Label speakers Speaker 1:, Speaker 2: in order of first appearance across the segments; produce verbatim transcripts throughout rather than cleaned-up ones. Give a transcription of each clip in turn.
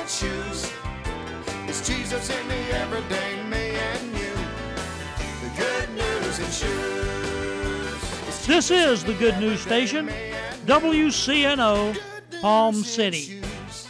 Speaker 1: shoes. It's Jesus in the everyday me and you. The good news in shoes.
Speaker 2: This is the Good News Station, W C N O, Palm City.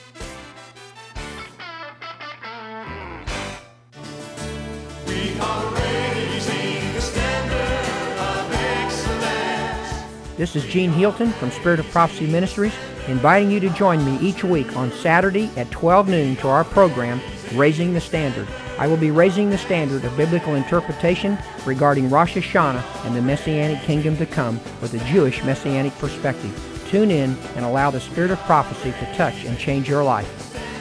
Speaker 1: We are raising the standard of excellence.
Speaker 3: This is Gene Hilton from Spirit of Prophecy Ministries, inviting you to join me each week on Saturday at twelve noon to our program, Raising the Standard. I will be raising the standard of biblical interpretation regarding Rosh Hashanah and the Messianic kingdom to come with a Jewish Messianic perspective. Tune in and allow the Spirit of prophecy to touch and change your life.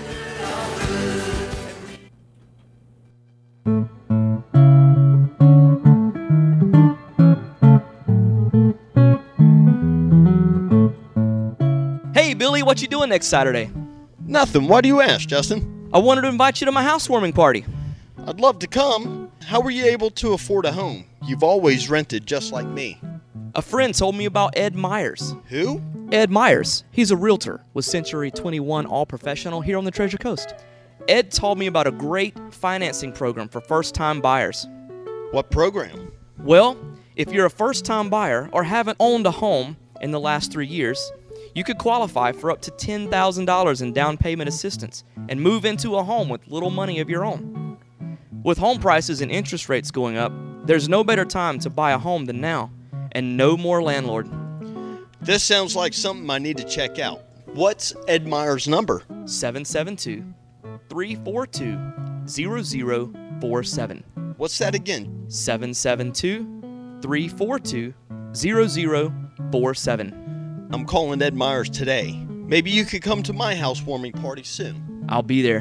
Speaker 4: Hey, Billy, what you doing next Saturday?
Speaker 5: Nothing. Why do you ask, Justin?
Speaker 4: I wanted to invite you to my housewarming party.
Speaker 5: I'd love to come. How were you able to afford a home? You've always rented just like me.
Speaker 4: A friend told me about Ed Myers.
Speaker 5: Who?
Speaker 4: Ed Myers. He's a realtor with Century twenty-one All Professional here on the Treasure Coast. Ed told me about a great financing program for first-time buyers.
Speaker 5: What program?
Speaker 4: Well, if you're a first-time buyer or haven't owned a home in the last three years, you could qualify for up to ten thousand dollars in down payment assistance and move into a home with little money of your own. With home prices and interest rates going up, there's no better time to buy a home than now, and no more landlord.
Speaker 5: This sounds like something I need to check out. What's Ed Myers' number?
Speaker 4: seven seven two, three four two, zero zero four seven.
Speaker 5: What's that again?
Speaker 4: seven seven two, three four two, zero zero four seven.
Speaker 5: I'm calling Ed Myers today. Maybe you could come to my housewarming party soon.
Speaker 4: I'll be there.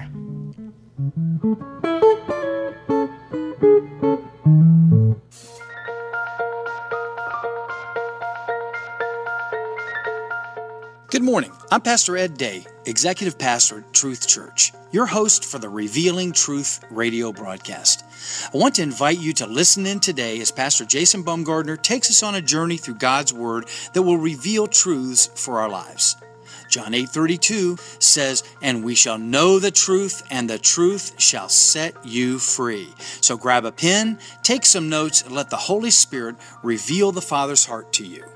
Speaker 6: Good morning. I'm Pastor Ed Day, Executive Pastor at Truth Church, your host for the Revealing Truth radio broadcast. I want to invite you to listen in today as Pastor Jason Baumgardner takes us on a journey through God's Word that will reveal truths for our lives. John eight thirty-two says, "And we shall know the truth, and the truth shall set you free." So grab a pen, take some notes, and let the Holy Spirit reveal the Father's heart to you.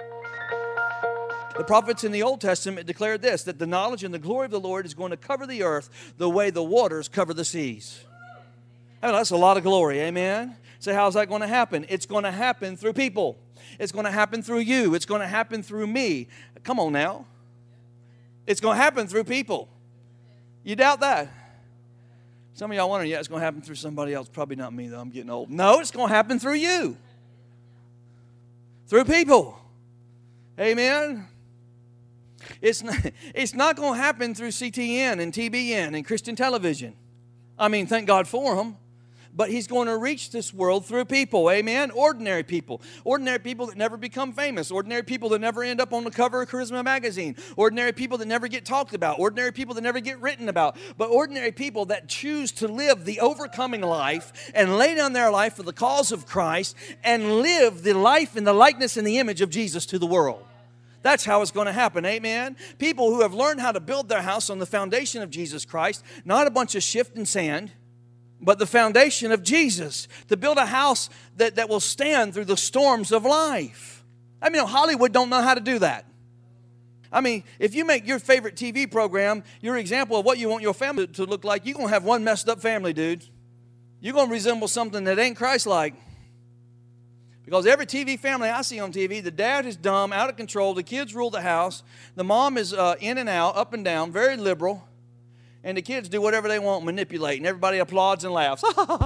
Speaker 7: The prophets in the Old Testament declared this, that the knowledge and the glory of the Lord is going to cover the earth the way the waters cover the seas. I mean, that's a lot of glory, amen? So how's that going to happen? It's going to happen through people. It's going to happen through you. It's going to happen through me. Come on now. It's going to happen through people. You doubt that? Some of y'all wondering, yeah, it's going to happen through somebody else. Probably not me, though. I'm getting old. No, it's going to happen through you. Through people. Amen? It's not, it's not going to happen through C T N and T B N and Christian television. I mean, thank God for them. But He's going to reach this world through people, amen? Ordinary people. Ordinary people that never become famous. Ordinary people that never end up on the cover of Charisma magazine. Ordinary people that never get talked about. Ordinary people that never get written about. But ordinary people that choose to live the overcoming life and lay down their life for the cause of Christ and live the life in the likeness and the image of Jesus to the world. That's how it's going to happen, amen? People who have learned how to build their house on the foundation of Jesus Christ, not a bunch of shifting sand, but the foundation of Jesus, to build a house that, that will stand through the storms of life. I mean, Hollywood don't know how to do that. I mean, if you make your favorite T V program your example of what you want your family to look like, you're going to have one messed up family, dude. You're going to resemble something that ain't Christ-like. Because every T V family I see on T V, the dad is dumb, out of control, the kids rule the house, the mom is uh, in and out, up and down, very liberal, and the kids do whatever they want, manipulate, and everybody applauds and laughs.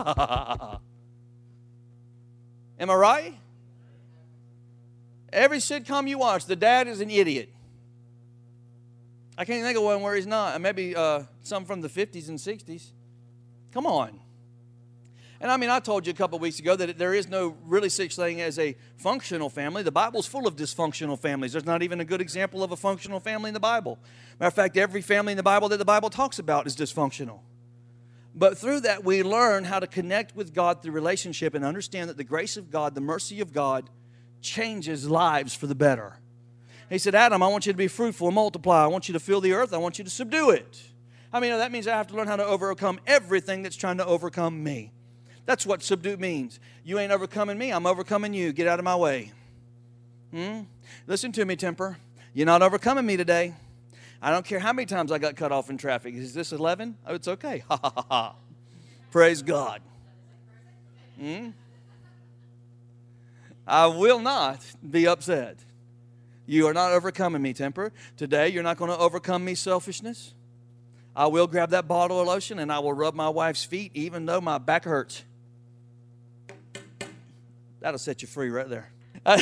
Speaker 7: Am I right? Every sitcom you watch, the dad is an idiot. I can't think of one where he's not. Maybe uh, some from the fifties and sixties. Come on. And I mean, I told you a couple of weeks ago that there is no really such thing as a functional family. The Bible's full of dysfunctional families. There's not even a good example of a functional family in the Bible. Matter of fact, every family in the Bible that the Bible talks about is dysfunctional. But through that, we learn how to connect with God through relationship and understand that the grace of God, the mercy of God, changes lives for the better. He said, Adam, I want you to be fruitful and multiply. I want you to fill the earth. I want you to subdue it. I mean, that means I have to learn how to overcome everything that's trying to overcome me. That's what subdue means. You ain't overcoming me, I'm overcoming you. Get out of my way. Hmm? Listen to me, Temper. You're not overcoming me today. I don't care how many times I got cut off in traffic. Is this eleven? Oh, it's okay. Ha, ha, ha, ha. Praise God. Hmm? I will not be upset. You are not overcoming me, Temper. Today, you're not going to overcome me, selfishness. I will grab that bottle of lotion and I will rub my wife's feet even though my back hurts. That'll set you free right there.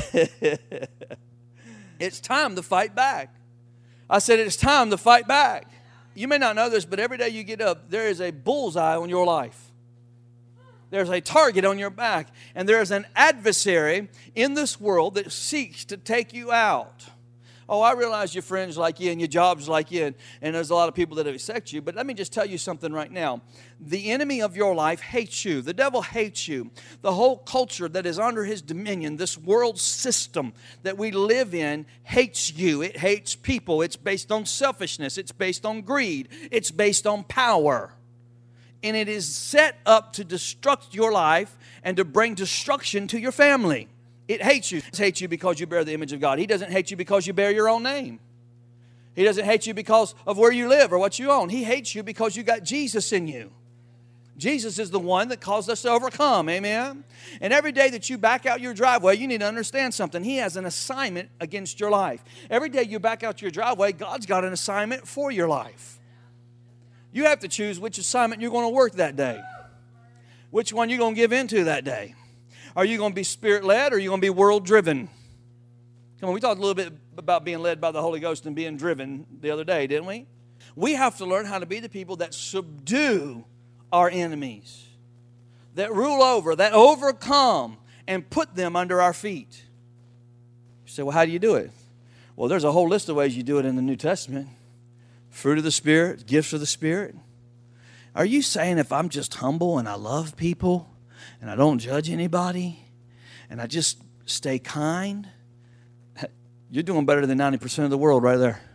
Speaker 7: It's time to fight back. I said it's time to fight back. You may not know this, but every day you get up, there is a bullseye on your life. There's a target on your back. And there is an adversary in this world that seeks to take you out. Oh, I realize your friends like you and your jobs like you, and, and there's a lot of people that accept you. But let me just tell you something right now. The enemy of your life hates you. The devil hates you. The whole culture that is under his dominion, this world system that we live in, hates you. It hates people. It's based on selfishness. It's based on greed. It's based on power. And it is set up to destruct your life and to bring destruction to your family. It hates you. It hates you because you bear the image of God. He doesn't hate you because you bear your own name. He doesn't hate you because of where you live or what you own. He hates you because you got Jesus in you. Jesus is the one that caused us to overcome. Amen? And every day that you back out your driveway, you need to understand something. He has an assignment against your life. Every day you back out your driveway, God's got an assignment for your life. You have to choose which assignment you're going to work that day. Which one you're going to give into that day. Are you going to be Spirit-led or are you going to be world-driven? Come on, we talked a little bit about being led by the Holy Ghost and being driven the other day, didn't we? We have to learn how to be the people that subdue our enemies, that rule over, that overcome, and put them under our feet. You say, well, how do you do it? Well, there's a whole list of ways you do it in the New Testament. Fruit of the Spirit, gifts of the Spirit. Are you saying if I'm just humble and I love people and I don't judge anybody and I just stay kind, you're doing better than ninety percent of the world right there.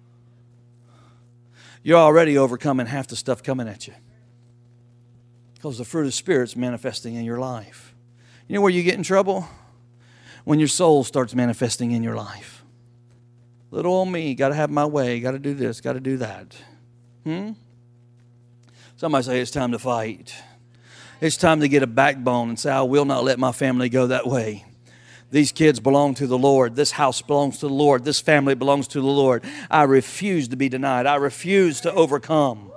Speaker 7: You're already overcoming half the stuff coming at you because the fruit of the Spirit's manifesting in your life. You know where you get in trouble? When your soul starts manifesting in your life. Little old me, got to have my way, got to do this, got to do that. Hmm? Somebody say it's time to fight. It's time to get a backbone and say, I will not let my family go that way. These kids belong to the Lord. This house belongs to the Lord. This family belongs to the Lord. I refuse to be denied. I refuse to overcome.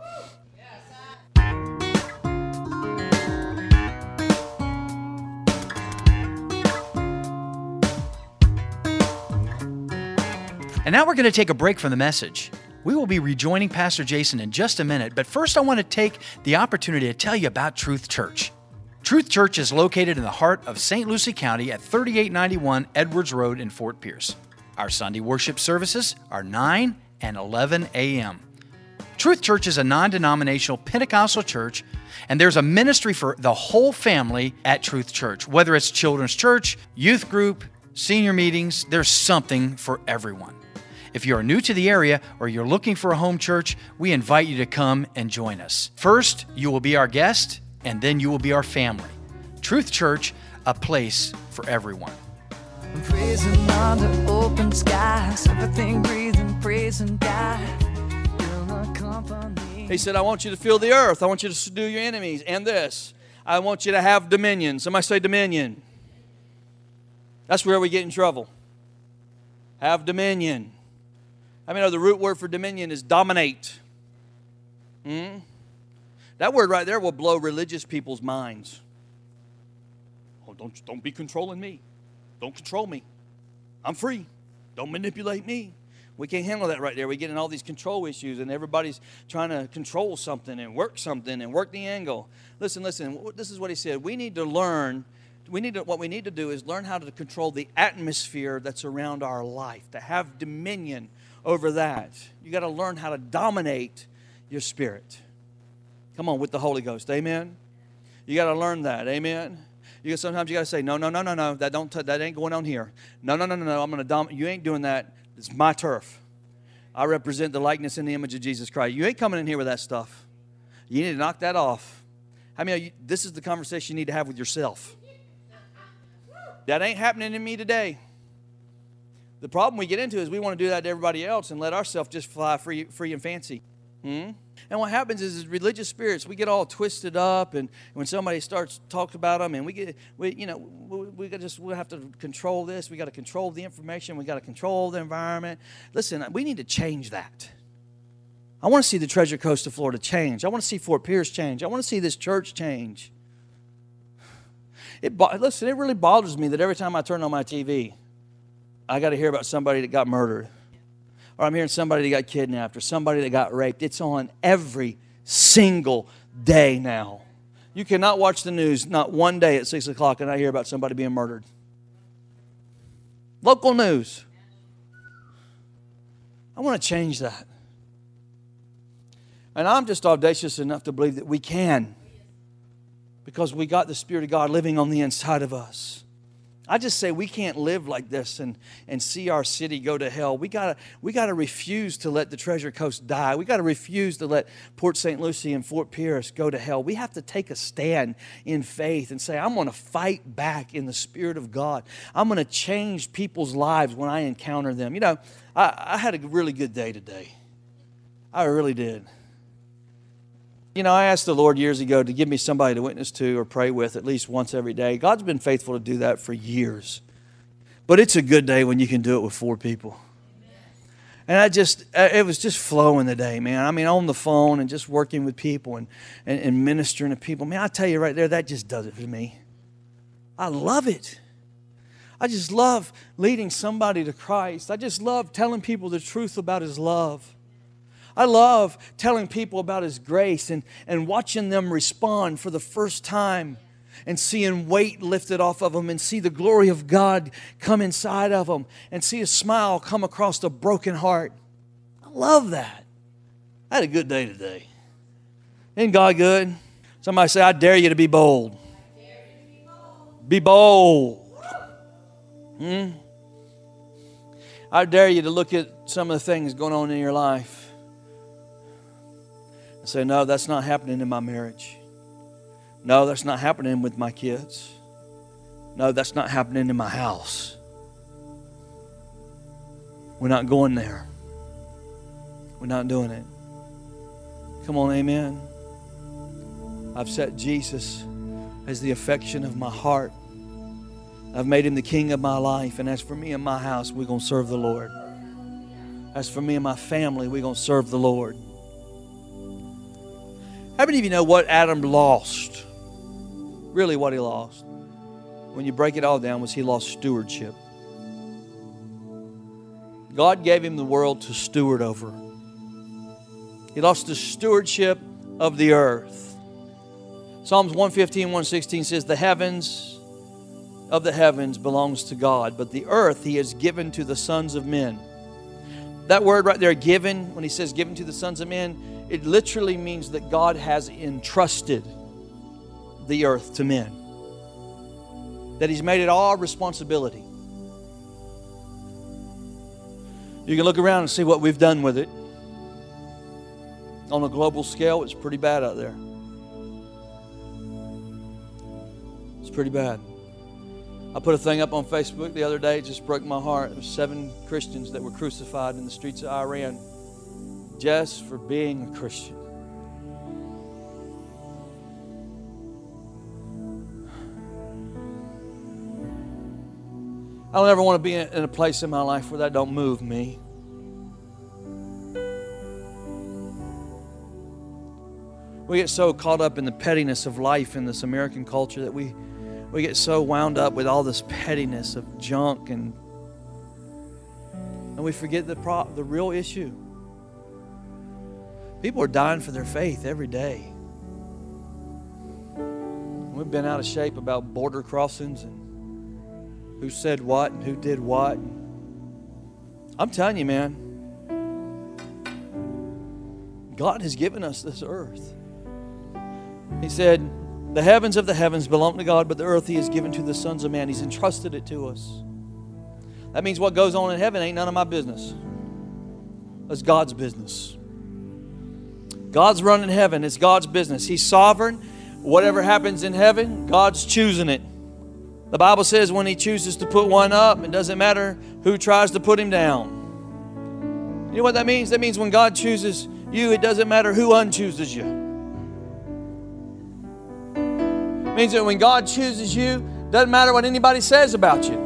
Speaker 6: And now we're going to take a break from the message. We will be rejoining Pastor Jason in just a minute, but first I want to take the opportunity to tell you about Truth Church. Truth Church is located in the heart of Saint Lucie County at thirty-eight ninety-one Edwards Road in Fort Pierce. Our Sunday worship services are nine and eleven a.m. Truth Church is a non-denominational Pentecostal church, and there's a ministry for the whole family at Truth Church. Whether it's children's church, youth group, senior meetings, there's something for everyone. If you are new to the area or you're looking for a home church, we invite you to come and join us. First, you will be our guest, and then you will be our family. Truth Church, a place for everyone.
Speaker 8: Praising under open skies, everything breathing, praising God.
Speaker 7: He said, I want you to fill the earth. I want you to subdue your enemies. And this, I want you to have dominion. Somebody say dominion. That's where we get in trouble. Have dominion. I mean, the root word for dominion is dominate. Hmm? That word right there will blow religious people's minds. Oh, don't, don't be controlling me. Don't control me. I'm free. Don't manipulate me. We can't handle that right there. We get in all these control issues, and everybody's trying to control something and work something and work the angle. Listen, listen. This is what he said. We need to learn. We need to, what we need to do is learn how to control the atmosphere that's around our life, to have dominion over that. You got to learn how to dominate your spirit. Come on, with the Holy Ghost. Amen. You got to learn that. Amen. You got, sometimes you got to say, no, no, no, no, no. That don't. That ain't going on here. No, no, no, no, no. I'm going to dominate. You ain't doing that. It's my turf. I represent the likeness and the image of Jesus Christ. You ain't coming in here with that stuff. You need to knock that off. How many of you, this is the conversation you need to have with yourself. That ain't happening to me today. The problem we get into is we want to do that to everybody else and let ourselves just fly free, free and fancy. Hmm? And what happens is, is religious spirits, we get all twisted up, and when somebody starts talking about them, and we get, we, you know, we, we just we have to control this. We got to control the information. We got to control the environment. Listen, we need to change that. I want to see the Treasure Coast of Florida change. I want to see Fort Pierce change. I want to see this church change. It listen, it really bothers me that every time I turn on my T V, I got to hear about somebody that got murdered. Or I'm hearing somebody that got kidnapped, or somebody that got raped. It's on every single day now. You cannot watch the news not one day at six o'clock and I hear about somebody being murdered. Local news. I want to change that. And I'm just audacious enough to believe that we can, because we got the Spirit of God living on the inside of us. I just say we can't live like this and, and see our city go to hell. We gotta we gotta refuse to let the Treasure Coast die. We gotta refuse to let Port Saint Lucie and Fort Pierce go to hell. We have to take a stand in faith and say, I'm going to fight back in the Spirit of God. I'm going to change people's lives when I encounter them. You know, I, I had a really good day today. I really did. You know, I asked the Lord years ago to give me somebody to witness to or pray with at least once every day. God's been faithful to do that for years. But it's a good day when you can do it with four people. And I just, it was just flowing the day, man. I mean, on the phone and just working with people and, and, and ministering to people. Man, I tell you right there, that just does it for me. I love it. I just love leading somebody to Christ. I just love telling people the truth about His love. I love telling people about His grace and, and watching them respond for the first time and seeing weight lifted off of them and see the glory of God come inside of them and see a smile come across a broken heart. I love that. I had a good day today. Isn't God good? Somebody say, I dare you to be bold. Be bold. Hmm? I dare you to look at some of the things going on in your life. I say, no, that's not happening in my marriage. No, that's not happening with my kids. No, that's not happening in my house. We're not going there. We're not doing it. Come on, amen. I've set Jesus as the affection of my heart. I've made Him the king of my life. And as for me and my house, we're going to serve the Lord. As for me and my family, we're going to serve the Lord. How many of you know what Adam lost? Really what he lost? When you break it all down, was he lost stewardship. God gave him the world to steward over. He lost the stewardship of the earth. Psalms one fifteen, one sixteen says, the heavens of the heavens belongs to God, but the earth He has given to the sons of men. That word right there, given, when He says given to the sons of men, it literally means that God has entrusted the earth to men. That He's made it all responsibility. You can look around and see what we've done with it. On a global scale, it's pretty bad out there. It's pretty bad. I put a thing up on Facebook the other day. It just broke my heart. There were seven Christians that were crucified in the streets of Iran just for being a Christian. I don't ever want to be in a place in my life where that don't move me. We get so caught up in the pettiness of life in this American culture that we we get so wound up with all this pettiness of junk and and we forget the pro, the real issue. People are dying for their faith every day. We've been out of shape about border crossings and who said what and who did what. I'm telling you, man, God has given us this earth. He said, the heavens of the heavens belong to God, but the earth He has given to the sons of man. He's entrusted it to us. That means what goes on in heaven ain't none of my business. It's God's business. God's running heaven. It's God's business. He's sovereign. Whatever happens in heaven, God's choosing it. The Bible says when He chooses to put one up, it doesn't matter who tries to put him down. You know what that means? That means when God chooses you, it doesn't matter who unchooses you. It means that when God chooses you, it doesn't matter what anybody says about you.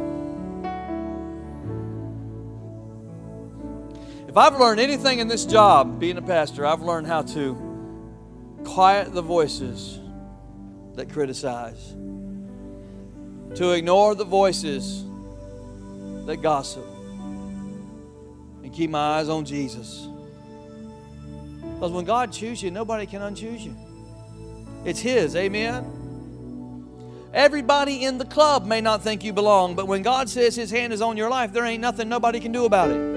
Speaker 7: If I've learned anything in this job, being a pastor, I've learned how to quiet the voices that criticize, to ignore the voices that gossip, and keep my eyes on Jesus. Because when God chooses you, nobody can unchoose you. It's His, amen? Everybody in the club may not think you belong, but when God says His hand is on your life, there ain't nothing nobody can do about it.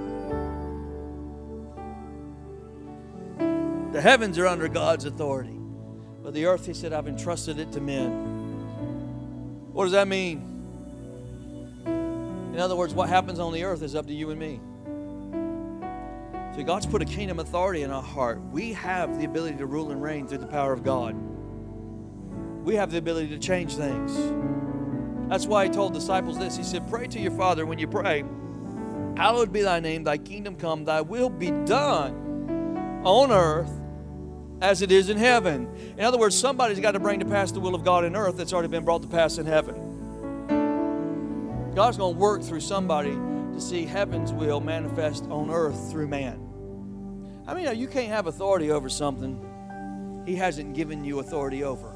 Speaker 7: The heavens are under God's authority, but the earth, He said, I've entrusted it to men. What does that mean? In other words, what happens on the earth is up to you and me. See, God's put a kingdom authority in our heart. We have the ability to rule and reign through the power of God. We have the ability to change things. That's why He told disciples this. He said, pray to your Father when you pray, hallowed be thy name, thy kingdom come, thy will be done on earth as it is in heaven. In other words, somebody's got to bring to pass the will of God in earth that's already been brought to pass in heaven. God's going to work through somebody to see heaven's will manifest on earth through man. I mean, you can't have authority over something He hasn't given you authority over.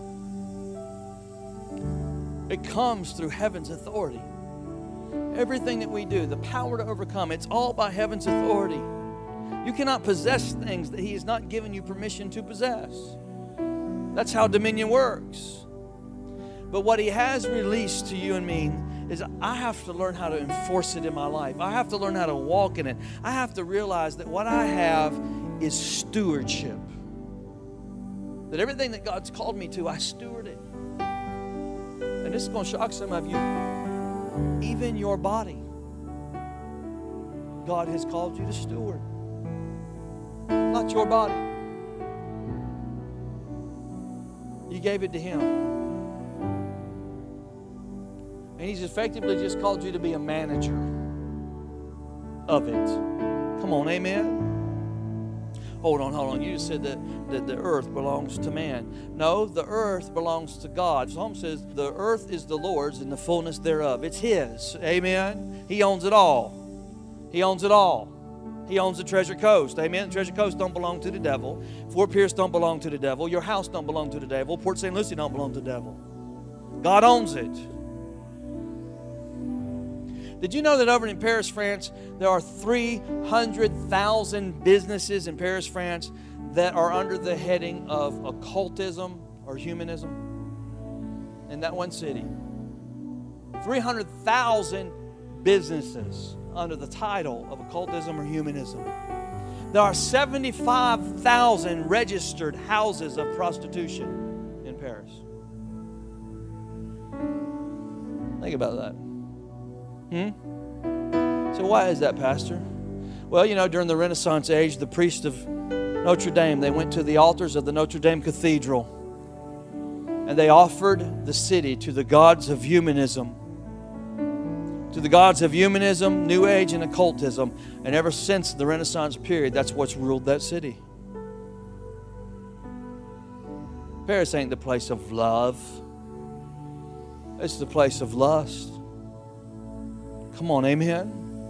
Speaker 7: It comes through heaven's authority. Everything that we do, the power to overcome, it's all by heaven's authority. You cannot possess things that He has not given you permission to possess. That's how dominion works. But what He has released to you and me is I have to learn how to enforce it in my life. I have to learn how to walk in it. I have to realize that what I have is stewardship. That everything that God's called me to, I steward it. And this is going to shock some of you. Even your body, God has called you to steward. Not your body. You gave it to Him. And He's effectively just called you to be a manager of it. Come on, amen? Hold on, hold on. You just said that, that the earth belongs to man. No, the earth belongs to God. Psalm says the earth is the Lord's and the fullness thereof. It's His. Amen? He owns it all. He owns it all. He owns the Treasure Coast. Amen? The Treasure Coast don't belong to the devil. Fort Pierce don't belong to the devil. Your house don't belong to the devil. Port Saint Lucie don't belong to the devil. God owns it. Did you know that over in Paris, France, there are three hundred thousand businesses in Paris, France that are under the heading of occultism or humanism in that one city? three hundred thousand businesses under the title of occultism or humanism. There are seventy-five thousand registered houses of prostitution in Paris. Think about that. Hmm? So why is that, Pastor? Well, you know, during the Renaissance age, the priests of Notre Dame, they went to the altars of the Notre Dame Cathedral and they offered the city to the gods of humanism. To the gods of humanism, New Age, and occultism. And ever since the Renaissance period, that's what's ruled that city. Paris ain't the place of love. It's the place of lust. Come on, amen?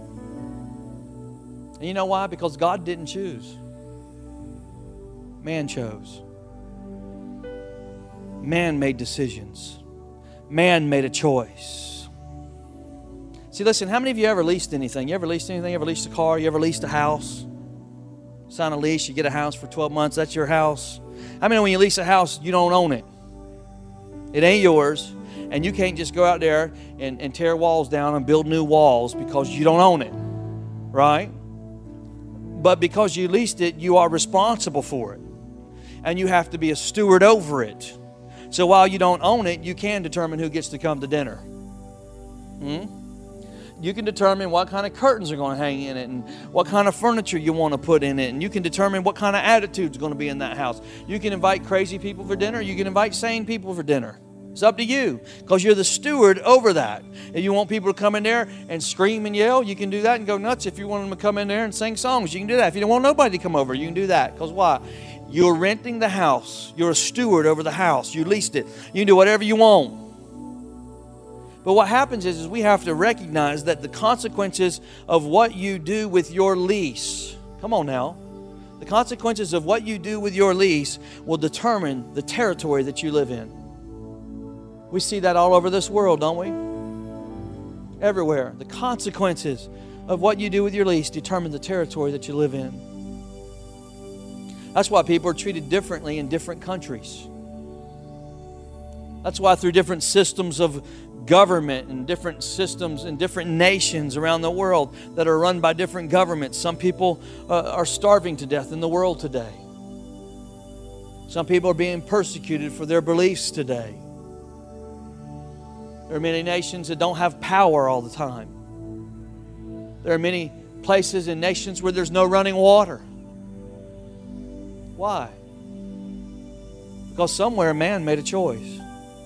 Speaker 7: And you know why? Because God didn't choose. Man chose. Man made decisions. Man made a choice. See, listen, how many of you ever leased anything? You ever leased anything? You ever leased a car? You ever leased a house? Sign a lease, you get a house for twelve months, that's your house. How many when you lease a house, you don't own it? It ain't yours. And you can't just go out there and, and tear walls down and build new walls because you don't own it. Right? But because you leased it, you are responsible for it. And you have to be a steward over it. So while you don't own it, you can determine who gets to come to dinner. Hmm? You can determine what kind of curtains are going to hang in it and what kind of furniture you want to put in it. And you can determine what kind of attitude is going to be in that house. You can invite crazy people for dinner. You can invite sane people for dinner. It's up to you because you're the steward over that. If you want people to come in there and scream and yell, you can do that and go nuts. If you want them to come in there and sing songs, you can do that. If you don't want nobody to come over, you can do that. Because why? You're renting the house. You're a steward over the house. You leased it. You can do whatever you want. But what happens is, is we have to recognize that the consequences of what you do with your lease, come on now, the consequences of what you do with your lease will determine the territory that you live in. We see that all over this world, don't we? Everywhere. The consequences of what you do with your lease determine the territory that you live in. That's why people are treated differently in different countries. That's why through different systems of government and different systems in different nations around the world that are run by different governments, some people uh, are starving to death in the world today. Some people are being persecuted for their beliefs today. There are many nations that don't have power all the time. There are many places and nations where there's no running water. Why? Because somewhere a man made a choice.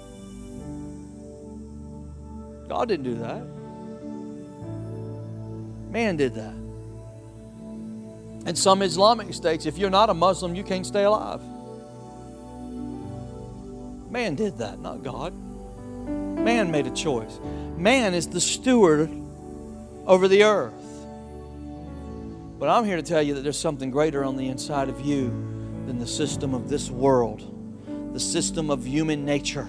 Speaker 7: God didn't do that. Man did that. In some Islamic states, if you're not a Muslim, you can't stay alive. Man did that, not God. Man made a choice. Man is the steward over the earth. But I'm here to tell you that there's something greater on the inside of you than the system of this world, the system of human nature.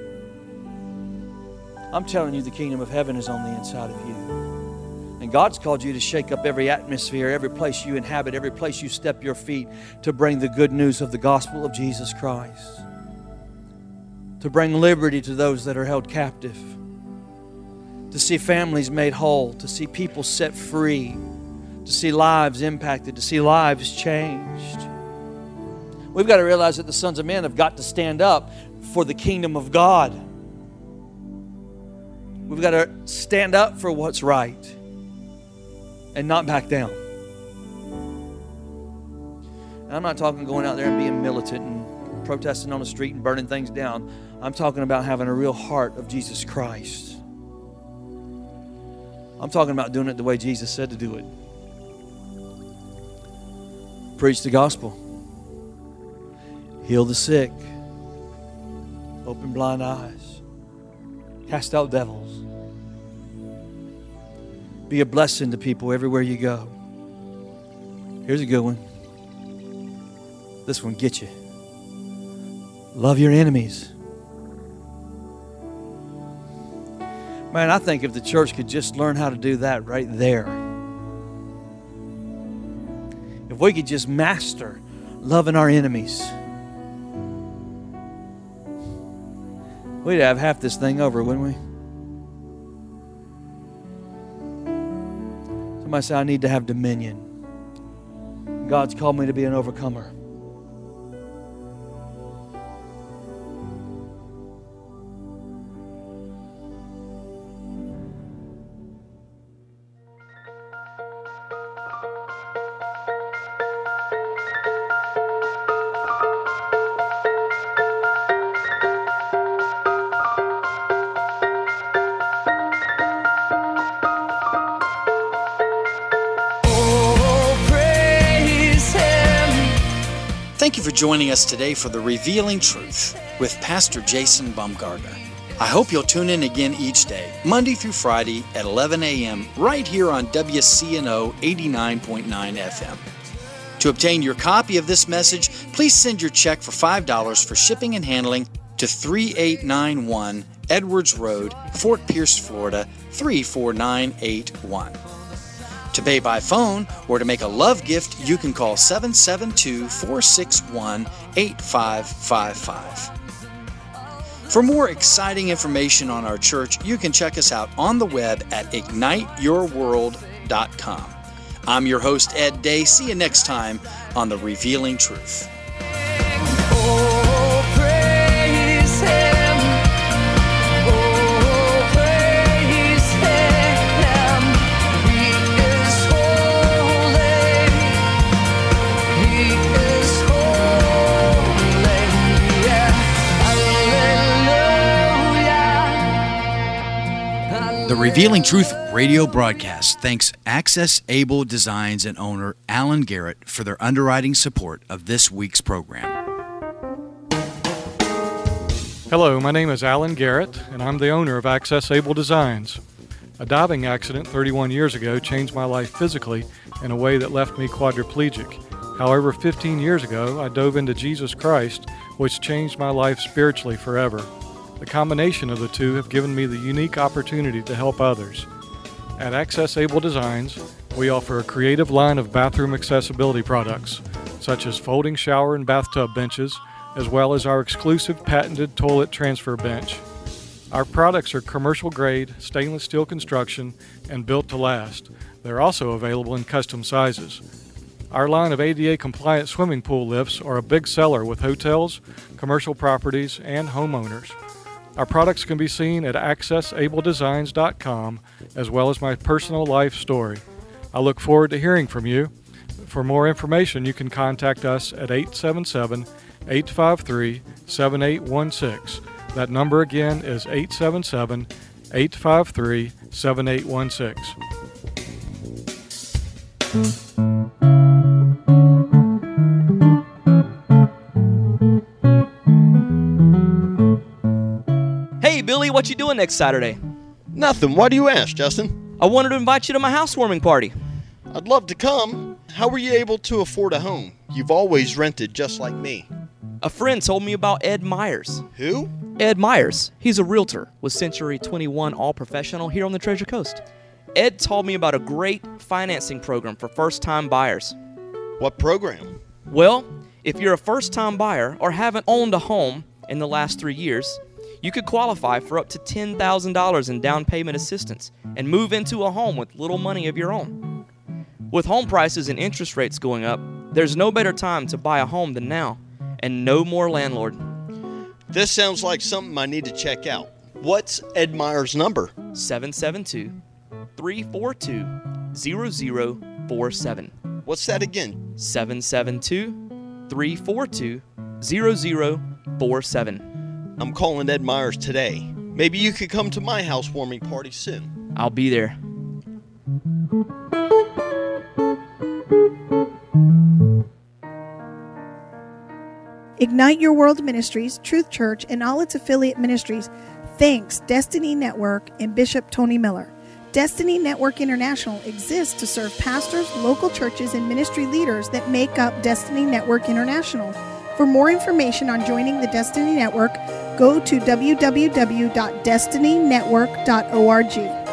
Speaker 7: I'm telling you, the kingdom of heaven is on the inside of you. And God's called you to shake up every atmosphere, every place you inhabit, every place you step your feet, to bring the good news of the gospel of Jesus Christ. To bring liberty to those that are held captive. To see families made whole. To see people set free. To see lives impacted. To see lives changed. We've got to realize that the sons of men have got to stand up for the kingdom of God. We've got to stand up for what's right and not back down. And I'm not talking going out there and being militant and protesting on the street and burning things down. I'm talking about having a real heart of Jesus Christ. I'm talking about doing it the way Jesus said to do it. Preach the gospel. Heal the sick. Open blind eyes. Cast out devils. Be a blessing to people everywhere you go. Here's a good one. This one gets you. Love your enemies. Man, I think if the church could just learn how to do that right there. If we could just master loving our enemies, we'd have half this thing over, wouldn't we? Somebody say, I need to have dominion. God's called me to be an overcomer.
Speaker 6: Thank you for joining us today for The Revealing Truth with Pastor Jason Baumgartner. I hope you'll tune in again each day, Monday through Friday at eleven a.m. right here on W C N O eighty-nine point nine F M. To obtain your copy of this message, please send your check for five dollars for shipping and handling to three eight nine one Edwards Road, Fort Pierce, Florida three four nine eight one. To pay by phone or to make a love gift, you can call seven seven two, four six one, eight five five five. For more exciting information on our church, you can check us out on the web at ignite your world dot com. I'm your host, Ed Day. See you next time on The Revealing Truth.
Speaker 8: Him. Oh, praise Him.
Speaker 6: Revealing Truth radio broadcast thanks Access Able Designs and owner Alan Garrett for their underwriting support of this week's program.
Speaker 9: Hello, my name is Alan Garrett, and I'm the owner of Access Able Designs. A diving accident thirty-one years ago changed my life physically in a way that left me quadriplegic. However, fifteen years ago, I dove into Jesus Christ, which changed my life spiritually forever. The combination of the two have given me the unique opportunity to help others. At Access Able Designs, we offer a creative line of bathroom accessibility products, such as folding shower and bathtub benches, as well as our exclusive patented toilet transfer bench. Our products are commercial-grade, stainless steel construction, and built to last. They're also available in custom sizes. Our line of A D A-compliant swimming pool lifts are a big seller with hotels, commercial properties, and homeowners. Our products can be seen at access able designs dot com, as well as my personal life story. I look forward to hearing from you. For more information, you can contact us at eight seven seven, eight five three, seven eight one six. That number again is eight seven seven, eight five three, seven eight one six.
Speaker 4: Hey, Billy, what you doing next Saturday?
Speaker 5: Nothing. Why do you ask, Justin?
Speaker 4: I wanted to invite you to my housewarming party.
Speaker 5: I'd love to come. How were you able to afford a home? You've always rented just like me.
Speaker 4: A friend told me about Ed Myers.
Speaker 5: Who?
Speaker 4: Ed Myers. He's a realtor with Century twenty-one All Professional here on the Treasure Coast. Ed told me about a great financing program for first-time buyers.
Speaker 5: What program?
Speaker 4: Well, if you're a first-time buyer or haven't owned a home in the last three years, you could qualify for up to ten thousand dollars in down payment assistance and move into a home with little money of your own. With home prices and interest rates going up, there's no better time to buy a home than now, and no more landlord.
Speaker 5: This sounds like something I need to check out. What's Ed Myers' number?
Speaker 4: seven seven two, three four two, zero zero four seven.
Speaker 5: What's that again?
Speaker 4: seven seven two, three four two, zero zero four seven.
Speaker 5: I'm calling Ed Myers today. Maybe you could come to my housewarming party soon.
Speaker 4: I'll be there.
Speaker 10: Ignite Your World Ministries, Truth Church, and all its affiliate ministries thanks Destiny Network and Bishop Tony Miller. Destiny Network International exists to serve pastors, local churches, and ministry leaders that make up Destiny Network International. For more information on joining the Destiny Network, go to w w w dot destiny network dot org.